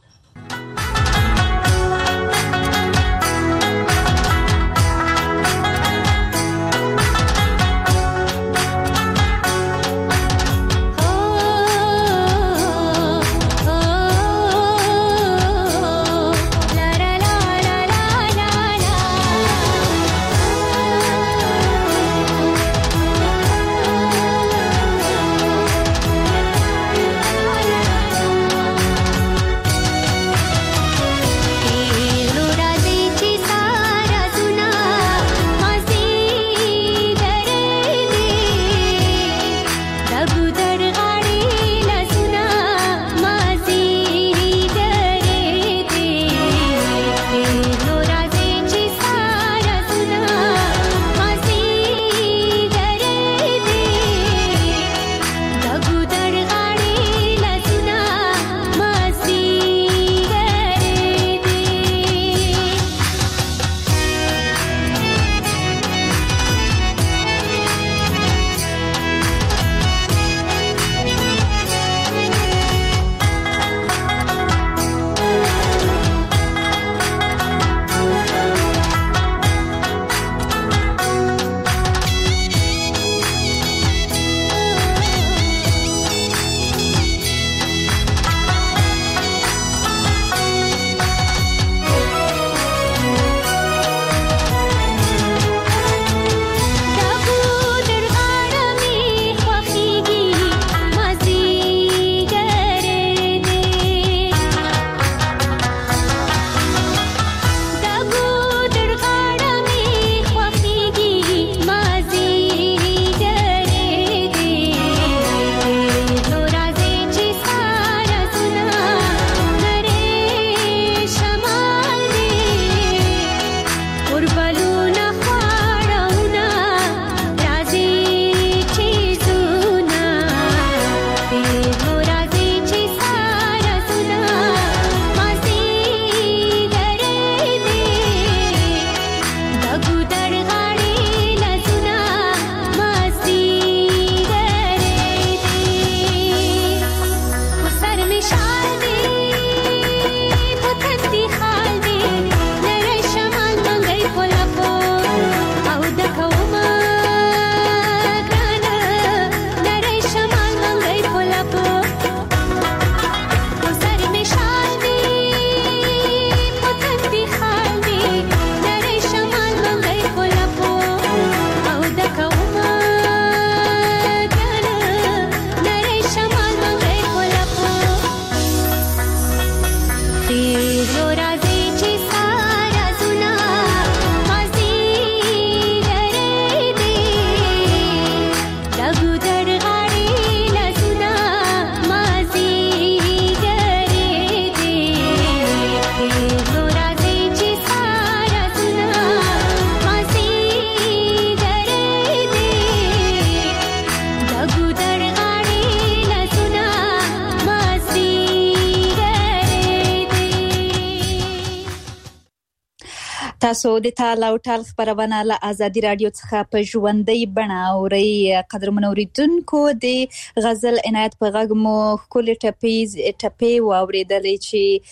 تاسو د تال او ټال خبرونه له ازادي رادیو څخه په ژوندۍ بڼه اوري. قدرمن اوریدونکو د غزل عنایت په غږ مو کلی ټپیز ټپی و اوریدلې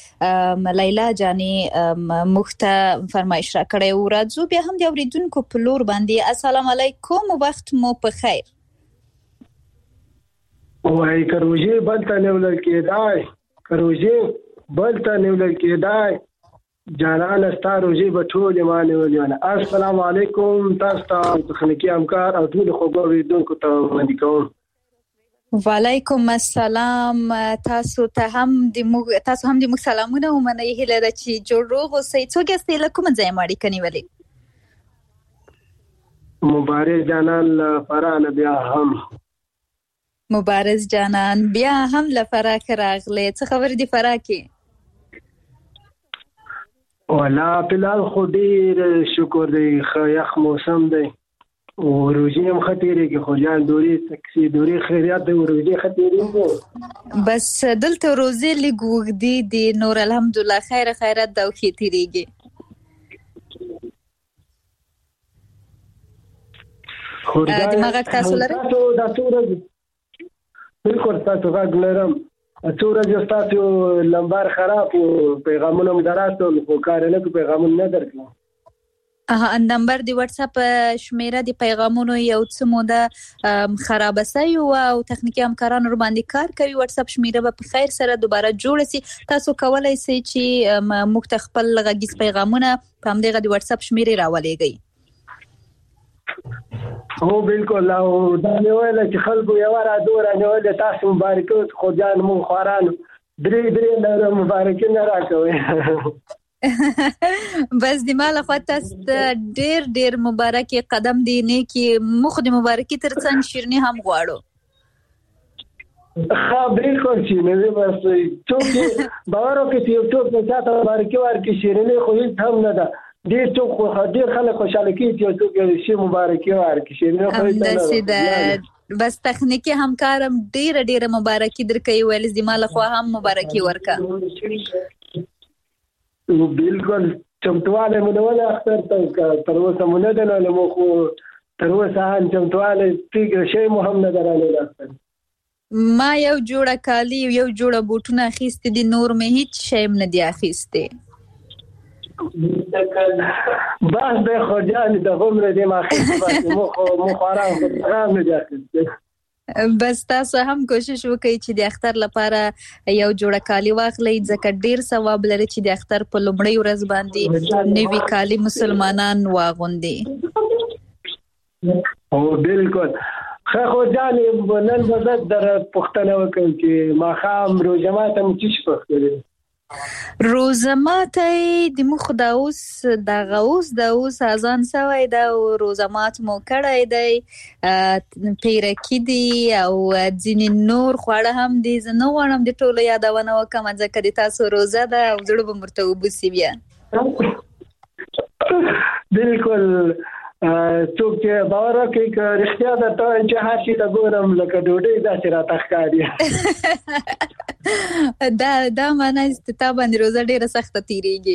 چې لیلا جاني مخته فرمایش را کړی او راځو بیا هم د اوریدونکو په لور باندې. السلام علیکم، وخت مو په خیر. وای کروجه بلته نیول کېدای کروجه بلته نیول کېدای جانان ستاروجي بټول معنی ولونه. السلام علیکم، تاسو ته تخنیکی همکار او ټول خوګوریدونکو ته وړاندې کوم. وعلیکم السلام. تاسو ته هم د مو تاسو هم د مو سلامونه ومنئ. هیله ده چې جوړ روغ اوسئ. څوک یاست له کوم ځای ماړی کني ولی؟ مبارز جانان فرانه بیا هم مبارز جانان بیا هم لفراک راغله. څه خبر دی فراکی؟ ولا فلال خو ډیر شکر دی، یخ موسم دی او روزي هم خطرې کې خو جان دوري تکسي دوري خیرات دی، روزي خطرې بس دلته روزي لګوګ دی دی نور الحمدلله خیر خیرات دا خې تیریږي. د ماغه تاسو لرئ؟ تاسو دا څورز بالکل تاسو غږ لرم څورز تاسو لمبار خراب او پیغامونه مدراسو خو کار نه کو پیغامونه نه درکړم. اه نمبر دی واتس اپ شمیره دی پیغامونو یو څه موده خراب سي او تخنیکی همکارانو ور باندې کار کوي. واتس اپ شمیره په خیر سره دوباره جوړ سي. تاسو کولای سئ چې موږ خپل غږیز پیغامونه په همدغه دی واتس اپ شمیره راولېږئ. هو بالکل او دا نو ویل چې خلکو یو را دور نه ول تاسو مبارک خو جان مون خورانو درې درې نه مبارک نه راکوي. بس دی مال خو تاسو ډېر ډېر مبارک قدم دی نه کې مخ دی مبارکي ترڅنګ شیرنی هم غواړو. ها بالکل چې نه بس څوک باور وکړي چې څوک په تاسو مبارکي ورکړي شیرنی خو هیڅ هم نه ده. ډېر څوک خو ډېر خلک خوشاله کیږي چې څوک شي مبارکي ورکړي شیرنی خو هیڅ نه. بس تخنیکی همکارم ډېر ډېر مبارکي درکوي ویل دی مال خو هم مبارکي ورکا. بالکل چمتواله مونږ اختر ته تر اوسه مونږ نه له مو خو تر اوسه هم چمتواله پیګ شی محمد درانه اختر ما یو جوړه کالی یو جوړه بوټونه اخیستې دي نور مې هیڅ شی نه دی اخیستې. بس به خجان د عمر دې ما اخیستې مو خو مو خوران خو نه دی اخیستې. بس تاسو هم کوشش وکړئ چې د اختر لپاره یو جوړه کالی واخلئ ځکه ډیر ثواب لري چې د اختر په لومړۍ ورځ باندې نوی کالی مسلمانان واغوندي. او بالکل خو جانې نن به در پښتنه وکړم چې ماښام روژه ماته مو څه شي پخوي؟ روزه ماته د مخ د اوس د اوس د اوس اذان سوی دا روزه مات مو کړی دی پیرکی دی او ځینې نور خواړه هم دي. زه نه غواړم د ټولو یادونه وکړم ځکه د تاسو روزه ده او زړه به مرته وبوسي بیا. بالکل څوک چې باور کوي که رښتیا ده ته چې هر شي ته ګورم لکه ډوډۍ داسې راته ښکاري. دا دا معنی ستا باندې روزه ډیره سخته تیریږي.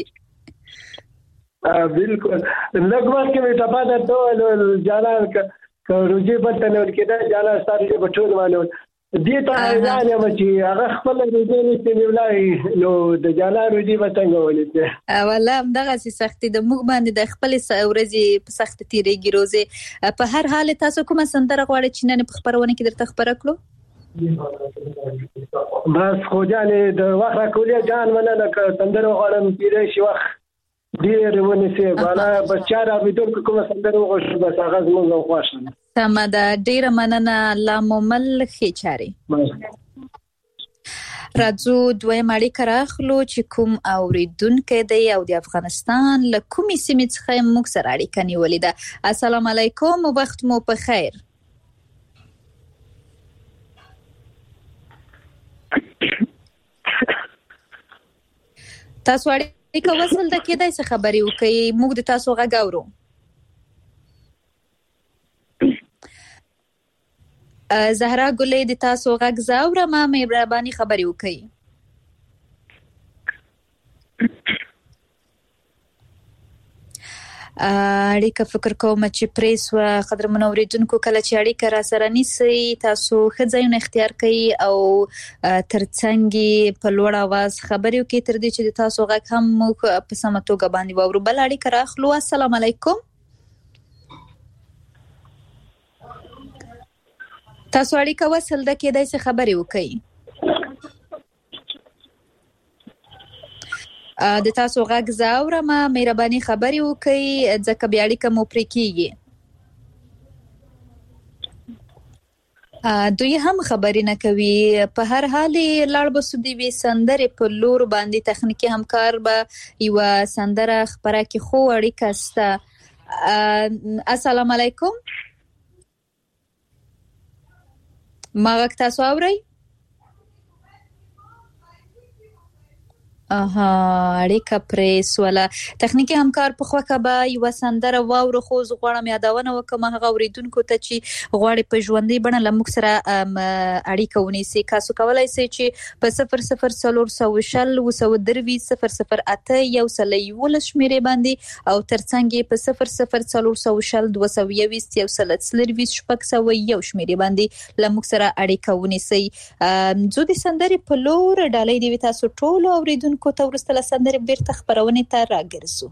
بالکل لږ وخت کې ټپه درته جانان که روزي بلته نه ورکېده جانان ستا روزي به ټول مانول دې ته حیران یم چې هغه خپله روزي نشي نیولی نو د جانان روزي به څنګه ونیسي؟ والله همدغسې سختي د موږ باندې د خپلې ورځې په سخته تیریږي روزې. په هر حال تاسو کومه سندره غواړئ چې نن په خپرونه کې درته خپره کړو؟ بس خو جانې د وخت راکولې جان مننه که سندره غواړم کېدای شي وخت ډېر ونیسي بالا بس چا رابطونکو کومه سندره وغوښتل بس هغه زموږ هم خوښه ده. سمه ده ډېره مننه الله مو مل ښې چارې. راځو دویم اړیکه راخلو چې کوم اورېدونکی دی او د افغانستان له کومې سیمې څخه موږ سره اړیکه نیولې ده. السلام علیکم وخت مو په خیر. تاسو اړیکه وصل ده کېدای څه خبرې وکړئ موږ د تاسو غږ اورو. زهرا ګلې د تاسو غږ زه اورم مهرباني خبرې وکړئ. اړیکه فکر کوم چې پریس و قدرمنو اوریدونکو کله چې اړیکه را سره نیسي تاسو ښه ځایونه اختیار کړئ او ترڅنګ په لوړ اواز خبرې وکړئ تر دې چې د تاسو غږ هم موږ په سمه توګه باندې واورو. بل اړیکه راخلو. السلام علیکم. تاسو اړیکه وصل ده کېدای څه خبرې وکړئ. د تاسو غږ زه اورم مهرباني خبرې وکړئ ځکه بیا اړیکه مو پرې کېږي. دوی هم خبرې نه کوي. په هر حال لاړ به سو د یوې سندرې په لور باندې تخنیکي همکار به یوه سندره خپره کړي خو اړیکه شته. السلام علیکم. ما غږ تاسو اورئ؟ اها اړیکه پرې سواله تخنیکی همکار په خوکه به یو سندره واورو خو زه غواړم یادونه وکم هغه اوریدونکو ته چې غواړي په ژوندۍ بڼه لمک سره اړیکه ونیسي تاسو کولای شئ چې په صفر صفر صفر شل وسو دروي صفر صفر اته یو سل یو شمیرې باندې او ترڅنګ په صفر صفر صفر شل دوه سوه یوویشت یو سل څلروي شپږ سوه یو شمیرې باندې لمک سره اړیکه ونیسي زه د سندرې په لور ډالۍ دی تاسو ټول اوریدونکو کوته ورسته لسندره بیرته خبرونه ته راګرځو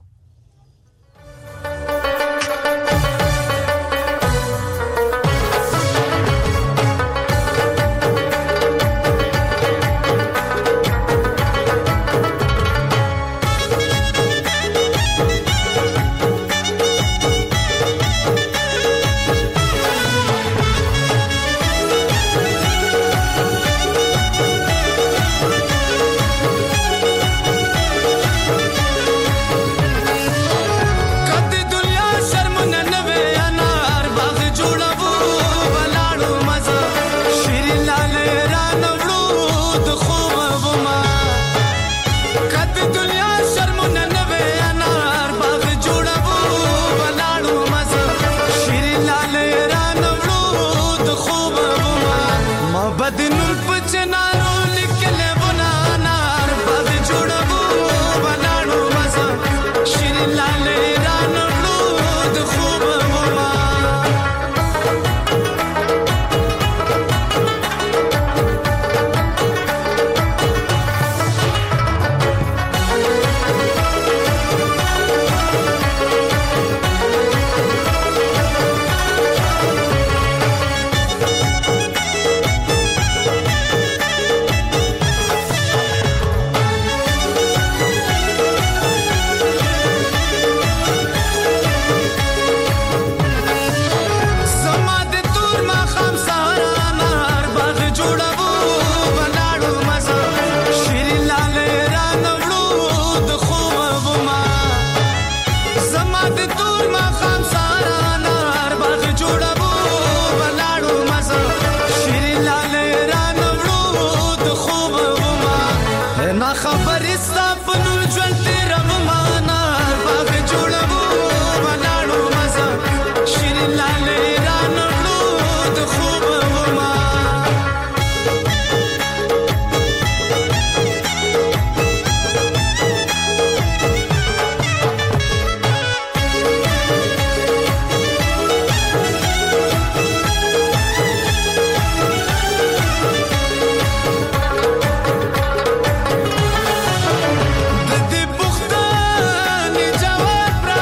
د دې بوخته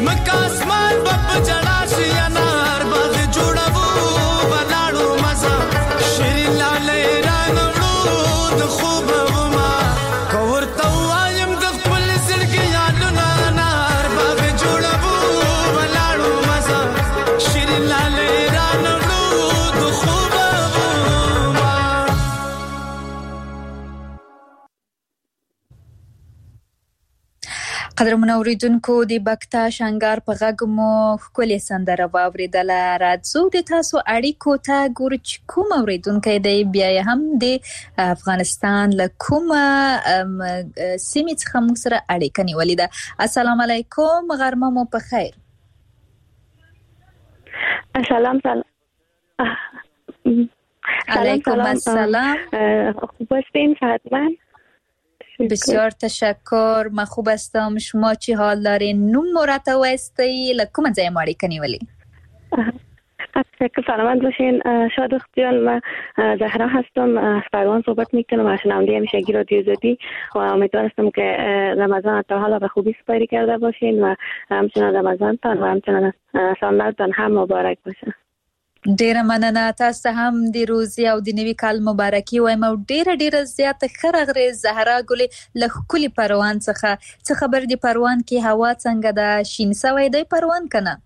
زمکا اسمان بپ جڑا شي انار باغ جوړو بلاړو مزه شری لاله رانړو د خوب وما کورته وایم د خپل زړګي یادونه انار باغ جوړو بلاړو مزه شری لاله رانړو د خوب وما. قدرمن اوریدونکو د بکتا شنګار په غږ مو ښکلې سندره واوریدله. راځو د تاسو اړیکو ته ګورو چې کوم اوریدونکی دی بیا یې هم د افغانستان له کومه سیمې څخه موږ سره اړیکه نیولې ده. السلام علیکم، غرمه مو په خیر. سلام سلام علیکم السلام. خوب هستین صحتمند؟ بسیار تشکر، من خوب هستم. شما چی حال دارین؟ نوم مرتوستی لکوم ځای ما اړیکه نیولې؟ تشکر، سلامت باشین. شاد اختیار، من زهرا هستم، از فرمان صحبت میکنم، از شنونده همیشگی رادیو آزادی و امیدوارم که رمضان تا حالا به خوبی سپری کرده باشین و همچنان رمضانتان و همچنان سالتان هم مبارک باشه. ډیره مننه، تاسو هم د روزي او د نوي کال مبارکي وایم او ډیره ډیره زیاته خرغره زهرا ګلې له ښکلي پروان څخه. څه خبر دی پروان کې هوا څنګه ده؟ شین سوی دی پروان کنه؟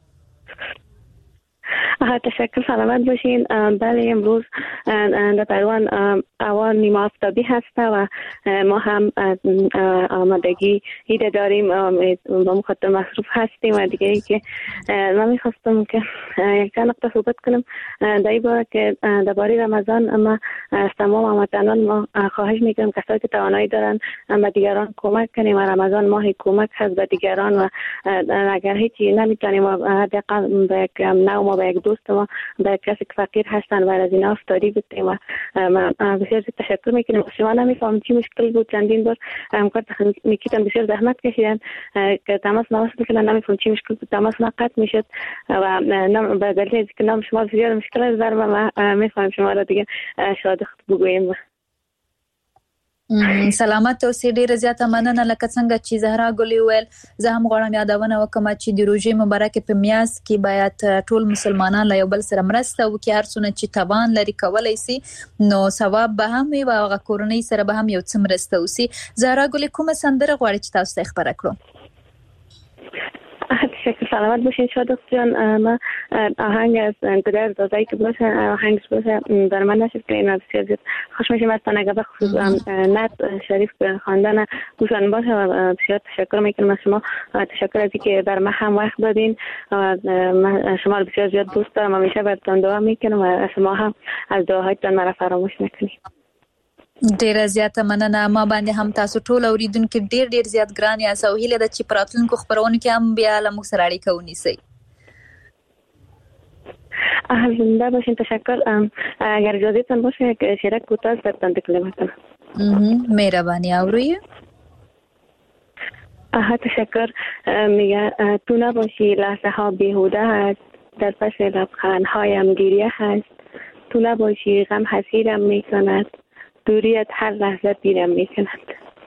تشکر، سلامت باشین. بله امروز در پروان هوا نیمه آفتابی هست و ما هم آمادگی ایده داریم با مخاطب مصروف هستیم و دیگه ای که من میخواستم که یک چند نقطه صحبت کنم در این باره که درباره رمضان ما از تمام هموطنان ما خواهش میکنم کسایی که توانایی دارن به دیگران کمک کنیم و رمضان ماه کمک هست به دیگران و اگر هیچی نمیتونیم حداقل به یک نو ما به یک دوست ما به کسی که فقیر هستن و از اینا افتادی بودیم و بسیار تشکر میکنیم. شما نمیفهم چی مشکل بود، چندین بار همکار میکیتن بسیار زحمت کشیدن که تماس نوصل کنن، نمیفهم چی مشکل بود، تماس قطع میشد و به دلیل اینکه نام شما بسیار مشکل داره و ما میفهم شما را دیگه شاد بگوییم. سلامت اوسې. ډیره زیاته مننه. لکه څنګه چې زهرا ګلې ویل، زه هم غواړم یادونه وکړم چې د روژې مبارکې په میاشت کې باید ټول مسلمانان له یو بل سره مرسته وکړي، هر څونه چې توان لري کولی شي نو ثواب به هم وي او هغه کورنۍ سره به هم یو څه مرسته وشي. زهرا ګلې کومه سندره غواړي چې تاسو ته خبره کړو؟ تشکر، سلامت باشین. شاد جان، ما آهنگ از گدر دادایی که باشه آهنگش باشه در من نشد که این بسیار زیاد خوش میشیم از تنگه به خصوص نت شریف به خواندن گوشان باشه و بسیار تشکر میکنم از شما. تشکر از اینکه بر من هم وقت دادین و شما رو بسیار زیاد دوست دارم، همیشه براتون دعا میکنم و شما هم از دعاهایتان مرا فراموش نکنید. ډیره زیاته مننه. ما باندې هم تاسو ټول اوریدونکو ډیر ډیر زیات ګران یاست او هیله ده چې پراتونکو خبرونه کې هم بیا له موږ سره اړیکه ونیسئ. زنده باشین. تشکر. اگر اجازهتان باشه که شرک کوتاه براتون کلمه کنم. مهربانی. اوروی آها تشکر. میگه تو نباشی لحظه ها بیهوده هست، در پس لبخندهایم گریه هست، تو نباشی غم حسیرم میکند، دوریت هر لحظه پیرم میکند.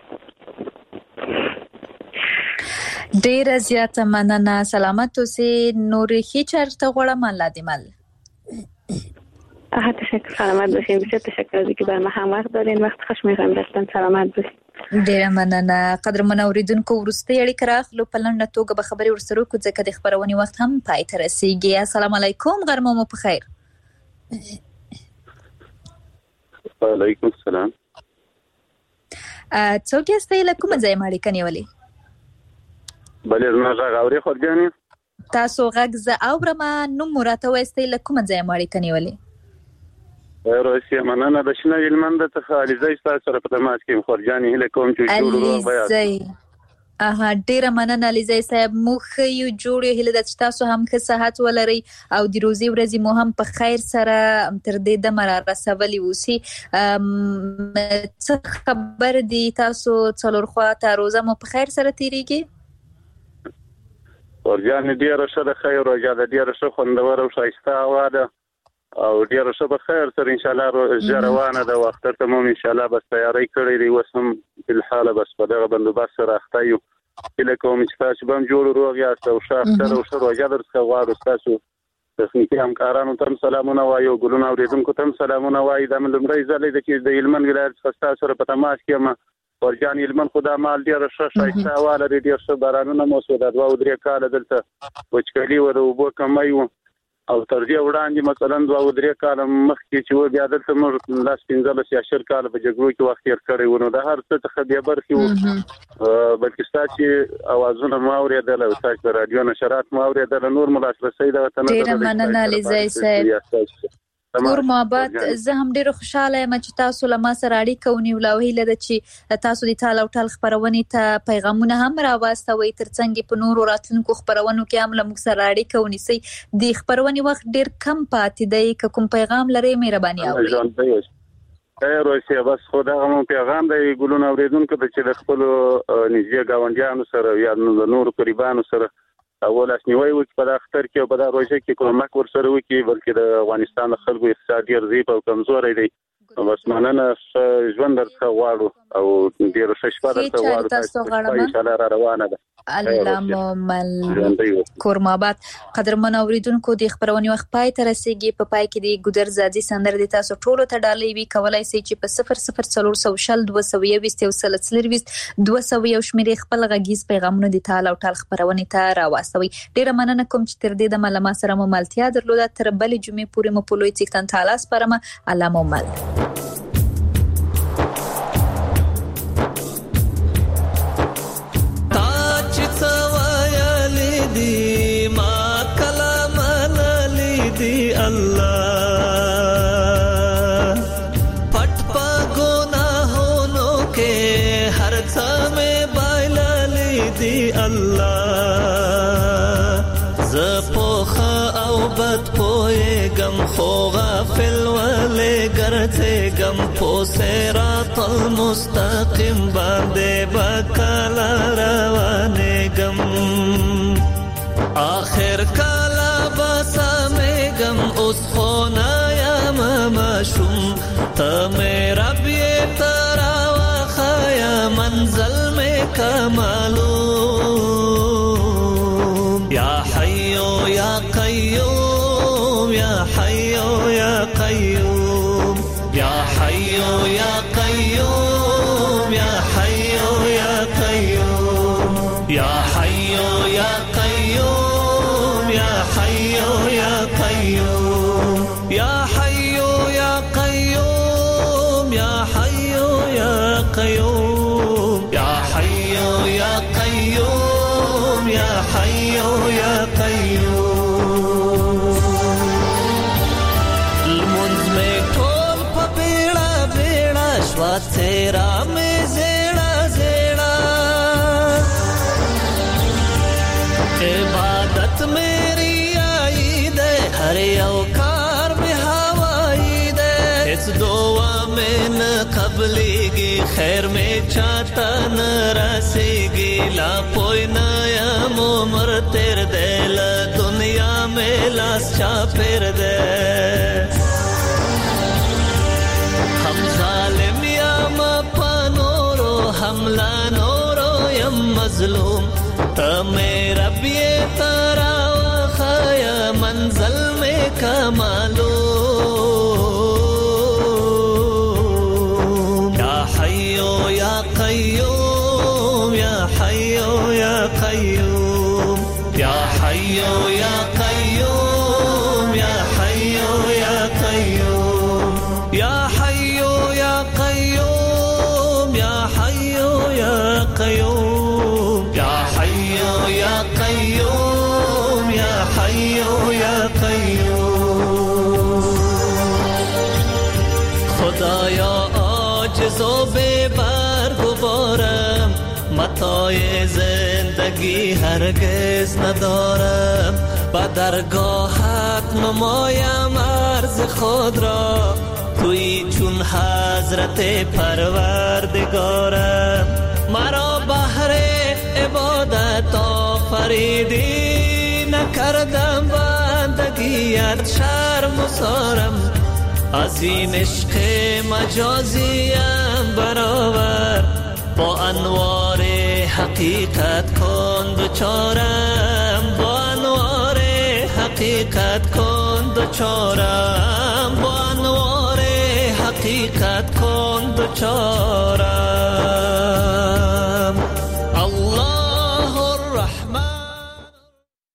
ډیره زیاته مننه. سلامت اوسې. نور هیڅ چرته غواړم الله دې مل. آها تشکر، سلامت باشین. بسیار تشکر از اینکه بر ما هم وقت دارین. وقت خوش می‌گذرونم داشتن. سلامت باشین. ډیره مننه. قدرمن اوریدونکو وروستۍ اړیکه راخلو په لنډه توګه به خبرې ورسره وکړو ځکه د خبرونې وخت هم پای ته رسیږي. السلام علیکم، غرمه مو په خیر. وعلیکم السلام. څوک یاستئ؟ له کومه ځایه مو اړیکه نیولې؟ بلې زما غږ اورې خورجانې؟ تاسو غږ زه اورم. نوم مو راته ووایاستئ، له کومه ځایه مو اړیکه نیولې؟ روسیه مننه. د شنه هلمند څخه علیزی ستاسو سره په تماس کې یم خورجانې. هیله کوم چې جوړ روغ بیاست. علیزی اها ډیره مننه علیزی صاحب. موږ ښه یو جوړ یو. هیله ده چې تاسو هم ښه صحت ولرئ او د روزي ورځې مو هم په خیر سره تر دې دمه را رسولي اوسي. څه خبر دي تاسو څلور خوا ته روزه مو په خیر سره تیریږي؟ خورجانې ډیره ښه ده. خیر روژه ده، ډیره ښه خوندوره او ښایسته هوا ده او ډیره ښه په خیر سره انشاءالله روژه روانه ده. وخت ته مو انشاءالله بس تیاری کړی دی. اوس هم بالحاله بس په دغه بندوبست سره اخته یو کله کوم چې تاسو به جوړ روغ یاست او شاختر او شروع جادر څخه غواړو تاسو تخنیکی همکارانو ته سلامونه وایو ګلونه اوریدونکو ته سلامونه وایي د لمړی ځلې د چې د هلمند ولایت څخه تاسو سره په تماس کې ما ورجان هلمند خدا مال ډیر ښه شایسته واله ډیر ښه بارانونه مو سودا دوه او درې کال دلته وچکلي و د اوبو کمی و او تر دې وړاندې مثلا دوه او درې کال مخکې چې و بیا دلته موږ لاس پنځلس یا شل کال په جګړو کې وخت تیر کړی و نو د هر څه څخه بیا برخې و بلکې ستاسو اوازونه مو اورېدل او تاسو رادیو نشرات مو اورېدل نور مو لاسرسي د وطن ډیر مننه لیزای صاحب کور محبت زه هم ډیره خوشاله یم چې تاسو له ما سره اړیکه ونیوله او هیله ده چې تاسو د ټال او ټال خبرونې ته پیغامونه هم راوستوي ترڅنګ په نورو راتلونکو خبرونو کې هم له موږ سره اړیکه ونیسئ د خبرونې وخت ډیر کم پاتې دی که کوم پیغام لرئ مهرباني وکړئ. خیر اوسه بس خدا هم پیغام دی ګلونه اوریدونکو ته چې د خپل نږدې گاونډیانو سره یا د نورو قریبانو سره اول اسنیوي وکړي په اختر کې او په روزه کې کومک ورسره وکړي بلکې د افغانستان خلکو اقتصاد ډیر ضعیف او کمزوري دی بس مننه ژوند درڅخه غواړو او ډیر ښه شپه درته غواړو ان شاء الله را روانه ده الله مل کورمابات قدرمن اوریدونکو د خبرونې وخت پای ته رسیدي په پای کې د ګودر زادي سندر د تاسو ټولو ته ډالۍ وی کولای سي چې په صفر صفر څلور سو شل دوه سو یو او سلسلر وست دوه سو یو شمیرې خپل غږیز پیغامونه د تال او ټال خبرونې ته راوستوي. ډیره مننه کوم چې تر دې د ملما سره مو ملتیا درلوده تر بلې جمعې پورې مو په لوی څښتن تعالی سپارم. الله مو مل خو غافل ولې ګرځې غم په صراط المستقیم باندې بکلا روانې غم آخر کلا بسمې غم اوس خو نه یم مشوم ته مې رب یې ترا واخیا منزل مې کمالو یا حیو یا قیوم يا حي يا قيوم يا حي يا قيوم يا حي يا قيوم يا حي يا قيوم يا حي يا قيوم يا حي يا قيوم يا حي يا قيوم يا حي يا قيوم يا حي يا قيوم तेरा में ज़ेड़ा ज़ेड़ा इबादत मेरी आई दे हर औकार में हवाई दे इस दुआ में न कबलेगी खैर में चाहता न रसेगी ला कोई नया उम्र तेरे दिल दुनिया में लाश चा फिर दे हम जालिम हमला नोरो यम मजलूम त मेरा बिये तारा खाया मंजल में कमालो या हय्यो या कय्यूम या हय्यो या कय्यूम या हय्यो या कय्यूम या हय्यो या कय्यूम या हय्यो या कय्यूम قيوم يا حي يا قيوم يا حي يا قيوم خدایا عاجز و بی‌برگ و بارم متاع زندگی هرگز ندارم با درگاهت نمایم عرض خود را توی چون حضرت پروردگارم مرا بهر عبادت آفریدی نکردم بندگیت شرم و سارم از این عشق مجازیم برابر با انوار حقیقت کن دوچارم با انوار حقیقت کن دوچارم با انوار حقیقت کن دوچارم